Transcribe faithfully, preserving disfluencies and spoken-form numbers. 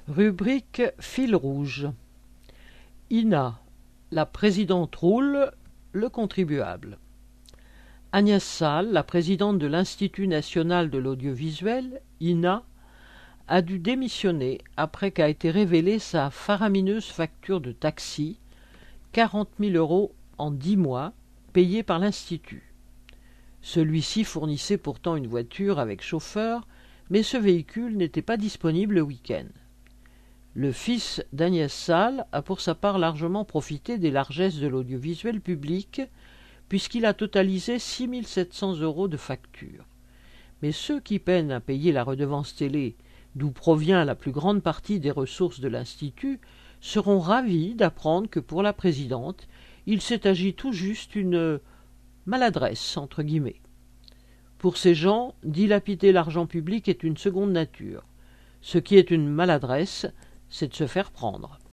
Rubrique fil rouge. Ina, la présidente roule, le contribuable. Agnès Salle, la présidente de l'Institut national de l'audiovisuel, I N A, a dû démissionner après qu'a été révélée sa faramineuse facture de taxi, quarante mille euros en dix mois, payée par l'Institut. Celui-ci fournissait pourtant une voiture avec chauffeur, mais ce véhicule n'était pas disponible le week-end. Le fils d'Agnès Salle a pour sa part largement profité des largesses de l'audiovisuel public, puisqu'il a totalisé six mille sept cents euros de facture. Mais ceux qui peinent à payer la redevance télé, d'où provient la plus grande partie des ressources de l'Institut, seront ravis d'apprendre que pour la présidente, il s'est agi tout juste d'une maladresse, entre guillemets. Pour ces gens, dilapider l'argent public est une seconde nature. Ce qui est une maladresse, c'est de se faire prendre.